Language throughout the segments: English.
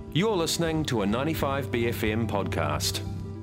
You're listening to a 95BFM podcast.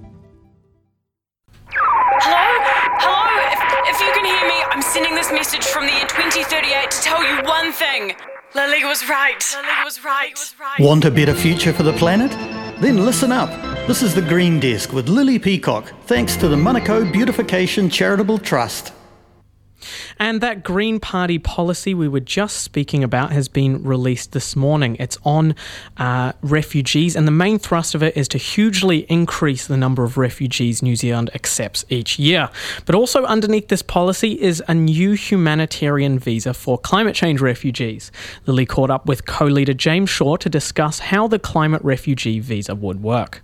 Hello? If you can hear me, I'm sending this message from the year 2038 to tell you one thing. Lily was right. Want a better future for the planet? Then listen up. This is The Green Desk with Lily Peacock, thanks to the Manukau Beautification Charitable Trust. And that Green Party policy we were just speaking about has been released this morning. It's on refugees, and the main thrust of it is to hugely increase the number of refugees New Zealand accepts each year. But also underneath this policy is a new humanitarian visa for climate change refugees. Lily caught up with co-leader James Shaw to discuss how the climate refugee visa would work.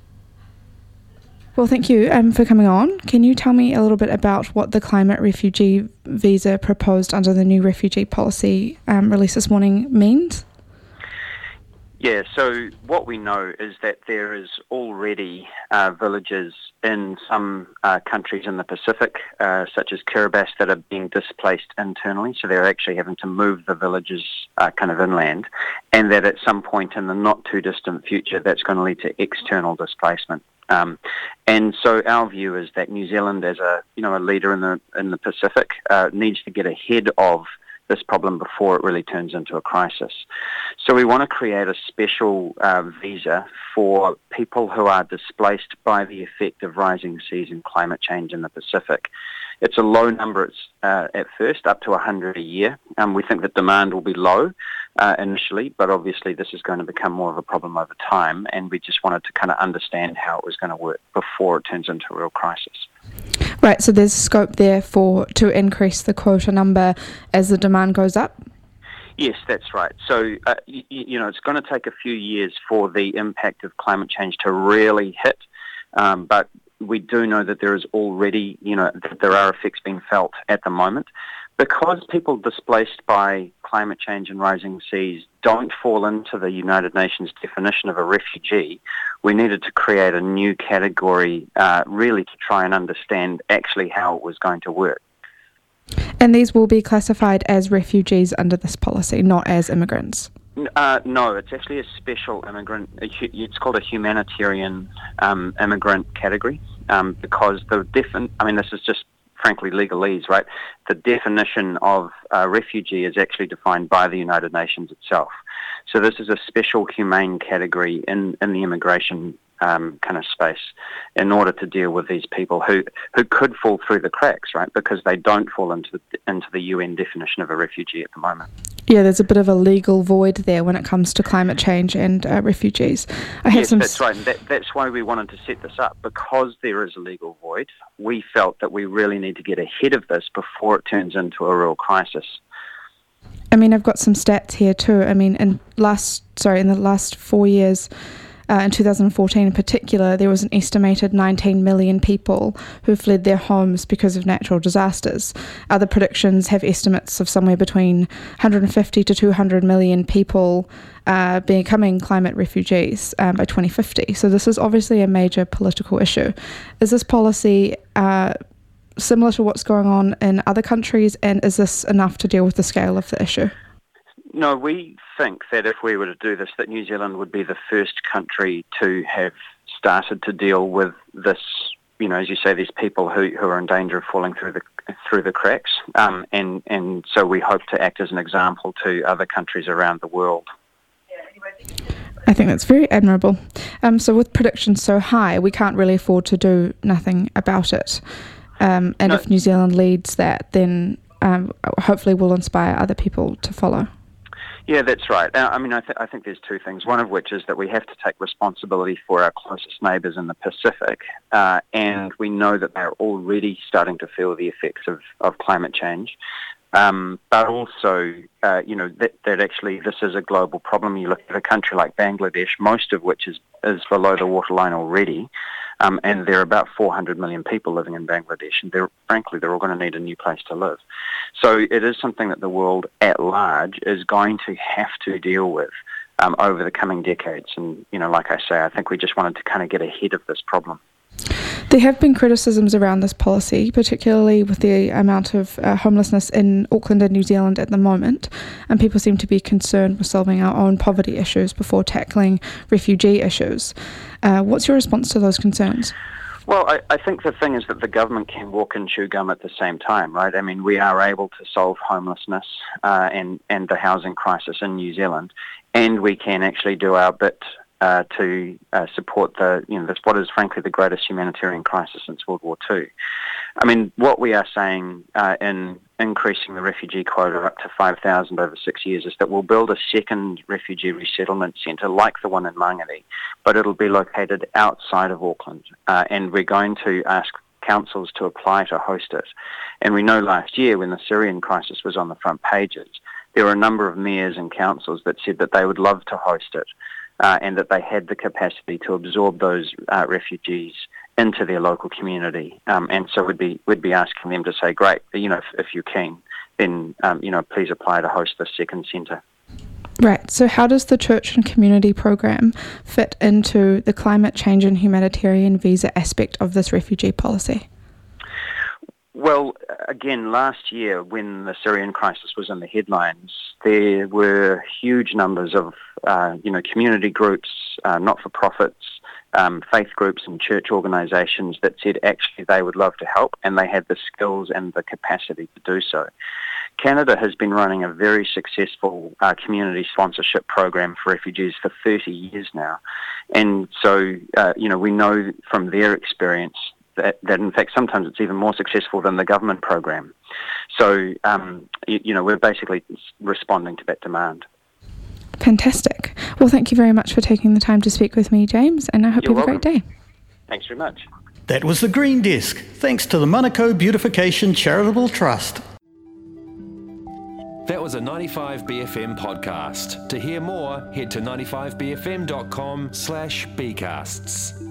Well, thank you for coming on. Can you tell me a little bit about what the climate refugee visa proposed under the new refugee policy released this morning means? Yeah, so what we know is that there is already villages in some countries in the Pacific, such as Kiribati, that are being displaced internally, so they're actually having to move the villages kind of inland, and that at some point in the not too distant future that's going to lead to external displacement. And so our view is that New Zealand, as a leader in the Pacific, needs to get ahead of this problem before it really turns into a crisis. So we want to create a special visa for people who are displaced by the effect of rising seas and climate change in the Pacific. It's a low number at first, up to 100 a year. We think that demand will be low initially, but obviously this is going to become more of a problem over time, and we just wanted to kind of understand how it was going to work before it turns into a real crisis. Right, so there's scope there to increase the quota number as the demand goes up? Yes, that's right. So, it's going to take a few years for the impact of climate change to really hit, but we do know that there is already, that there are effects being felt at the moment. Because people displaced by climate change and rising seas don't fall into the United Nations definition of a refugee, we needed to create a new category really to try and understand actually how it was going to work. And these will be classified as refugees under this policy, not as immigrants? No, it's actually a special immigrant. It's called a humanitarian immigrant category because this is just frankly legalese, right? The definition of refugee is actually defined by the United Nations itself. So this is a special humane category in the immigration kind of space in order to deal with these people who could fall through the cracks, right? Because they don't fall into the UN definition of a refugee at the moment. Yeah, there's a bit of a legal void there when it comes to climate change and refugees. That's right. And that's why we wanted to set this up. Because there is a legal void, we felt that we really need to get ahead of this before it turns into a real crisis. I mean, I've got some stats here too. I mean, in the last 4 years, in 2014 in particular, there was an estimated 19 million people who fled their homes because of natural disasters. Other predictions have estimates of somewhere between 150 to 200 million people becoming climate refugees by 2050. So this is obviously a major political issue. Is this policy similar to what's going on in other countries, and is this enough to deal with the scale of the issue? No, we think that if we were to do this, that New Zealand would be the first country to have started to deal with this, as you say, these people who are in danger of falling through the cracks. And so we hope to act as an example to other countries around the world. I think that's very admirable. So with predictions so high, we can't really afford to do nothing about it. If New Zealand leads that, then hopefully we'll inspire other people to follow. Yeah, that's right. I think there's two things. One of which is that we have to take responsibility for our closest neighbours in the Pacific, and we know that they're already starting to feel the effects of climate change. But also, that actually this is a global problem. You look at a country like Bangladesh, most of which is below the waterline already, and there are about 400 million people living in Bangladesh, and they're all going to need a new place to live. So it is something that the world at large is going to have to deal with over the coming decades. And, like I say, I think we just wanted to kind of get ahead of this problem. There have been criticisms around this policy, particularly with the amount of homelessness in Auckland and New Zealand at the moment, and people seem to be concerned with solving our own poverty issues before tackling refugee issues. What's your response to those concerns? Well, I think the thing is that the government can walk and chew gum at the same time, right? I mean, we are able to solve homelessness and the housing crisis in New Zealand, and we can actually do our bit to support this what is frankly the greatest humanitarian crisis since World War II. I mean, what we are saying in increasing the refugee quota up to 5,000 over 6 years is that we'll build a second refugee resettlement centre like the one in Mangere, but it'll be located outside of Auckland, and we're going to ask councils to apply to host it. And we know last year when the Syrian crisis was on the front pages, there were a number of mayors and councils that said that they would love to host it, and that they had the capacity to absorb those refugees into their local community. And so we'd be asking them to say, great, if you're keen, then please apply to host the second centre. Right. So how does the Church and Community program fit into the climate change and humanitarian visa aspect of this refugee policy? Well, again, last year when the Syrian crisis was in the headlines, there were huge numbers of, community groups, not-for-profits, faith groups and church organisations that said actually they would love to help and they had the skills and the capacity to do so. Canada has been running a very successful community sponsorship program for refugees for 30 years now. And so, we know from their experience that in fact sometimes it's even more successful than the government program. So, we're basically responding to that demand. Fantastic. Well, thank you very much for taking the time to speak with me, James, and I hope you have a great day. Thanks very much. That was the Green Desk, thanks to the Manukau Beautification Charitable Trust. That was a 95BFM podcast. To hear more, head to 95bfm.com/bcasts.